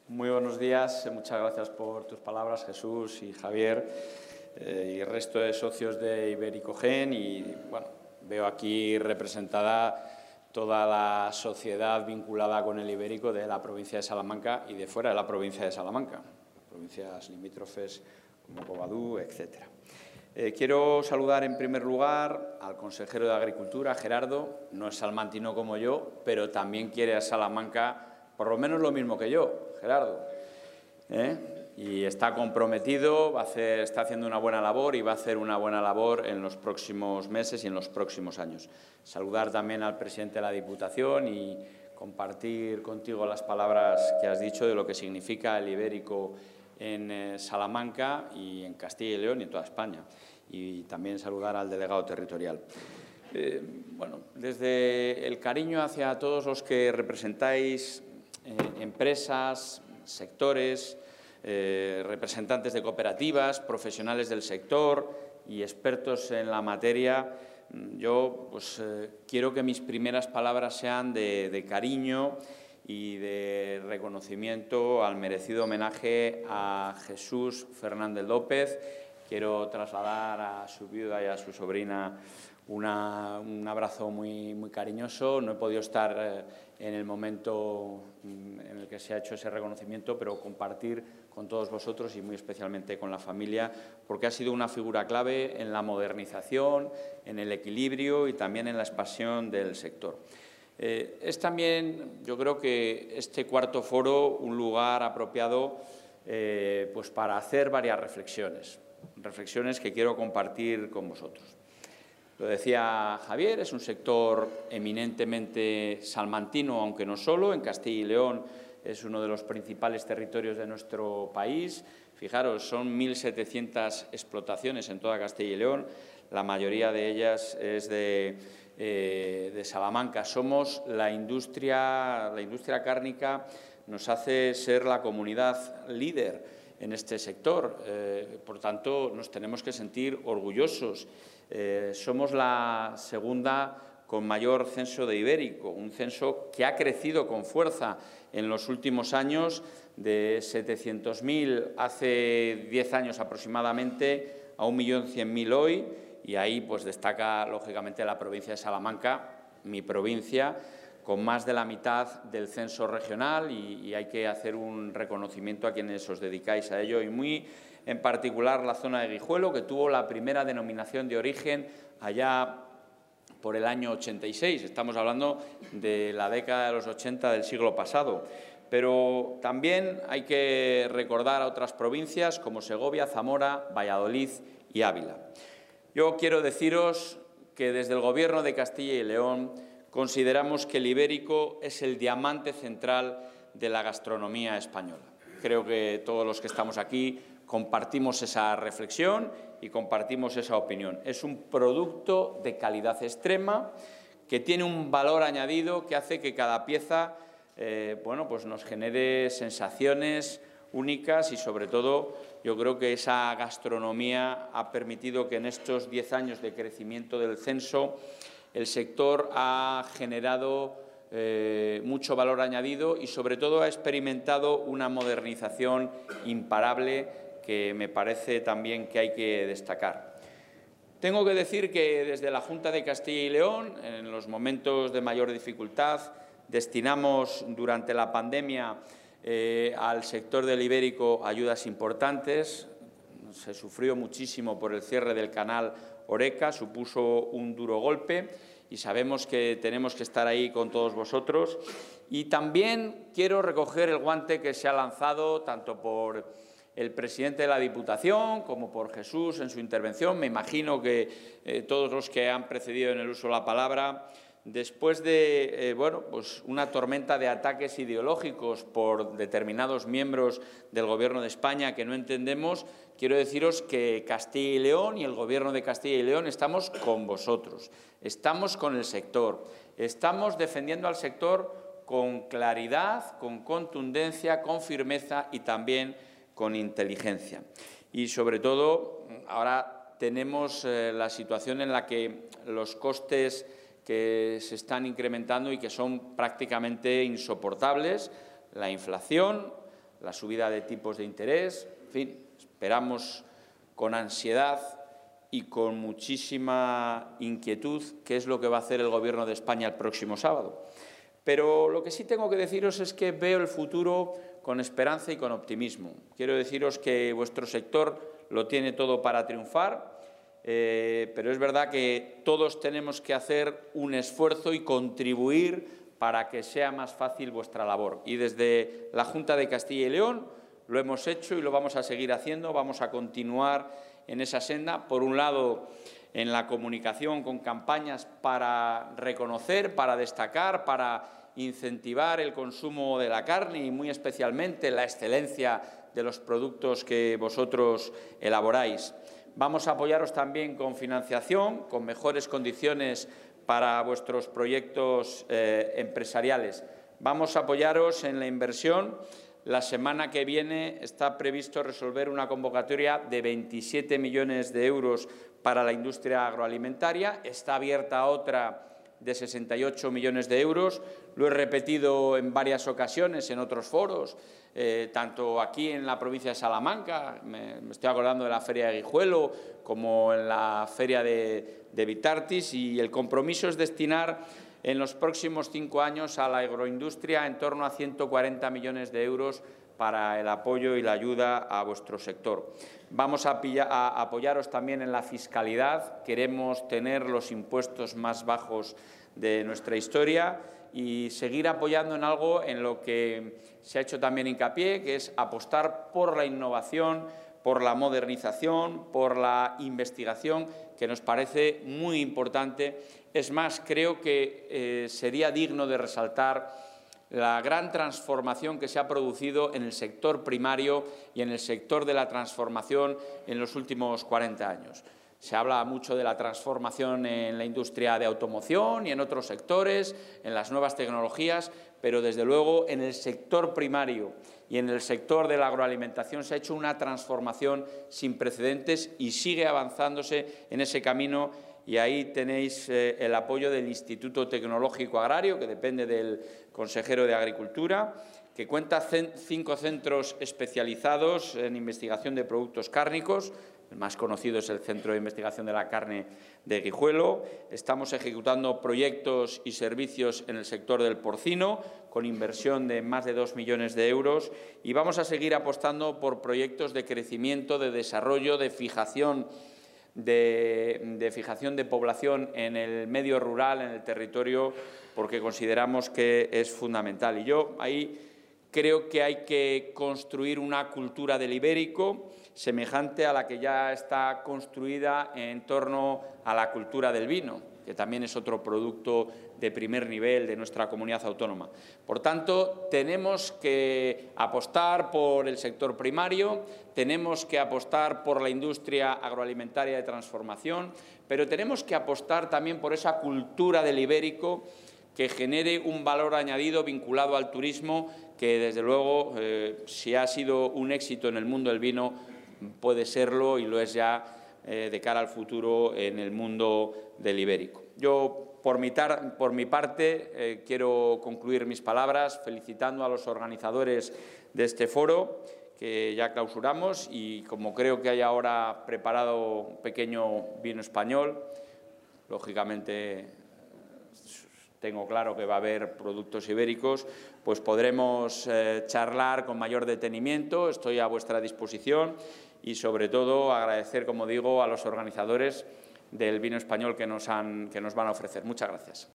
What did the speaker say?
Muy buenos días, muchas gracias por tus palabras, Jesús y Javier, y el resto de socios de Ibericogen. Y bueno, veo aquí representada toda la sociedad vinculada con el ibérico de la provincia de Salamanca y de fuera de la provincia de Salamanca, provincias limítrofes como Bobadú, etcétera. Quiero saludar en primer lugar al consejero de Agricultura, Gerardo. No es salmantino como yo, pero también quiere a Salamanca por lo menos lo mismo que yo, Gerardo. Y está comprometido, está haciendo una buena labor y va a hacer una buena labor en los próximos meses y en los próximos años. Saludar también al presidente de la Diputación y compartir contigo las palabras que has dicho de lo que significa el ibérico en Salamanca y en Castilla y León y en toda España. Y también saludar al delegado territorial. Bueno, desde el cariño hacia todos los que representáis empresas, sectores, representantes de cooperativas, profesionales del sector y expertos en la materia, yo quiero que mis primeras palabras sean de cariño y de reconocimiento al merecido homenaje a Jesús Fernández López. Quiero trasladar a su viuda y a su sobrina un abrazo muy cariñoso. No he podido estar en el momento en el que se ha hecho ese reconocimiento, pero compartir con todos vosotros y muy especialmente con la familia, porque ha sido una figura clave en la modernización, en el equilibrio y también en la expansión del sector. Es también, yo creo que este cuarto foro, un lugar apropiado para hacer varias reflexiones que quiero compartir con vosotros. Lo decía Javier, es un sector eminentemente salmantino, aunque no solo. En Castilla y León es uno de los principales territorios de nuestro país. Fijaros, son 1.700 explotaciones en toda Castilla y León. La mayoría de ellas es de Salamanca. Somos la industria cárnica, nos hace ser la comunidad líder en este sector. Por tanto, nos tenemos que sentir orgullosos. Somos la segunda con mayor censo de ibérico, un censo que ha crecido con fuerza en los últimos años, de 700.000 hace 10 años aproximadamente a 1.100.000 hoy, y ahí destaca lógicamente la provincia de Salamanca, mi provincia, con más de la mitad del censo regional, y hay que hacer un reconocimiento a quienes os dedicáis a ello, y muy en particular la zona de Guijuelo, que tuvo la primera denominación de origen allá por el año 86. Estamos hablando de la década de los 80 del siglo pasado. Pero también hay que recordar a otras provincias como Segovia, Zamora, Valladolid y Ávila. Yo quiero deciros que desde el Gobierno de Castilla y León consideramos que el ibérico es el diamante central de la gastronomía española. Creo que todos los que estamos aquí compartimos esa reflexión y compartimos esa opinión. Es un producto de calidad extrema que tiene un valor añadido que hace que cada pieza nos genere sensaciones únicas, y sobre todo yo creo que esa gastronomía ha permitido que en estos 10 años de crecimiento del censo el sector ha generado mucho valor añadido y sobre todo ha experimentado una modernización imparable que me parece también que hay que destacar. Tengo que decir que desde la Junta de Castilla y León, en los momentos de mayor dificultad, destinamos durante la pandemia al sector del ibérico ayudas importantes. Se sufrió muchísimo por el cierre del canal Oreca, supuso un duro golpe, y sabemos que tenemos que estar ahí con todos vosotros. Y también quiero recoger el guante que se ha lanzado tanto por el presidente de la Diputación como por Jesús en su intervención. Me imagino que todos los que han precedido en el uso de la palabra, después de una tormenta de ataques ideológicos por determinados miembros del Gobierno de España que no entendemos, quiero deciros que Castilla y León y el Gobierno de Castilla y León estamos con vosotros, estamos con el sector, estamos defendiendo al sector con claridad, con contundencia, con firmeza y también con inteligencia. Y sobre todo, ahora tenemos la situación en la que los costes que se están incrementando y que son prácticamente insoportables, la inflación, la subida de tipos de interés. En fin, esperamos con ansiedad y con muchísima inquietud qué es lo que va a hacer el Gobierno de España el próximo sábado. Pero lo que sí tengo que deciros es que veo el futuro con esperanza y con optimismo. Quiero deciros que vuestro sector lo tiene todo para triunfar, pero es verdad que todos tenemos que hacer un esfuerzo y contribuir para que sea más fácil vuestra labor. Y desde la Junta de Castilla y León lo hemos hecho y lo vamos a seguir haciendo. Vamos a continuar en esa senda. Por un lado, en la comunicación con campañas para reconocer, para destacar, para incentivar el consumo de la carne y muy especialmente la excelencia de los productos que vosotros elaboráis. Vamos a apoyaros también con financiación, con mejores condiciones para vuestros proyectos empresariales. Vamos a apoyaros en la inversión. La semana que viene está previsto resolver una convocatoria de 27 millones de euros para la industria agroalimentaria. Está abierta otra de 68 millones de euros. Lo he repetido en varias ocasiones en otros foros, tanto aquí en la provincia de Salamanca, me estoy acordando de la Feria de Guijuelo, como en la Feria de Vitartis, y el compromiso es destinar en los próximos 5 años a la agroindustria en torno a 140 millones de euros para el apoyo y la ayuda a vuestro sector. Vamos a apoyaros también en la fiscalidad. Queremos tener los impuestos más bajos de nuestra historia y seguir apoyando en algo en lo que se ha hecho también hincapié, que es apostar por la innovación, por la modernización, por la investigación, que nos parece muy importante. Es más, creo que sería digno de resaltar la gran transformación que se ha producido en el sector primario y en el sector de la transformación en los últimos 40 años. Se habla mucho de la transformación en la industria de automoción y en otros sectores, en las nuevas tecnologías, pero desde luego en el sector primario y en el sector de la agroalimentación se ha hecho una transformación sin precedentes y sigue avanzándose en ese camino. Y ahí tenéis el apoyo del Instituto Tecnológico Agrario, que depende del consejero de Agricultura, que cuenta 5 centros especializados en investigación de productos cárnicos. El más conocido es el Centro de Investigación de la Carne de Guijuelo. Estamos ejecutando proyectos y servicios en el sector del porcino, con inversión de más de 2 millones de euros. Y vamos a seguir apostando por proyectos de crecimiento, de desarrollo, de fijación de población en el medio rural, en el territorio, porque consideramos que es fundamental. Y yo ahí creo que hay que construir una cultura del ibérico semejante a la que ya está construida en torno a la cultura del vino, que también es otro producto de primer nivel de nuestra comunidad autónoma. Por tanto, tenemos que apostar por el sector primario, tenemos que apostar por la industria agroalimentaria de transformación, pero tenemos que apostar también por esa cultura del ibérico que genere un valor añadido vinculado al turismo, que desde luego, si ha sido un éxito en el mundo del vino, puede serlo y lo es ya de cara al futuro en el mundo del ibérico. Yo, por mi parte, quiero concluir mis palabras felicitando a los organizadores de este foro, que ya clausuramos, y como creo que hay ahora preparado un pequeño vino español, lógicamente tengo claro que va a haber productos ibéricos, pues podremos charlar con mayor detenimiento. Estoy a vuestra disposición y, sobre todo, agradecer, como digo, a los organizadores del vino español que nos van a ofrecer. Muchas gracias.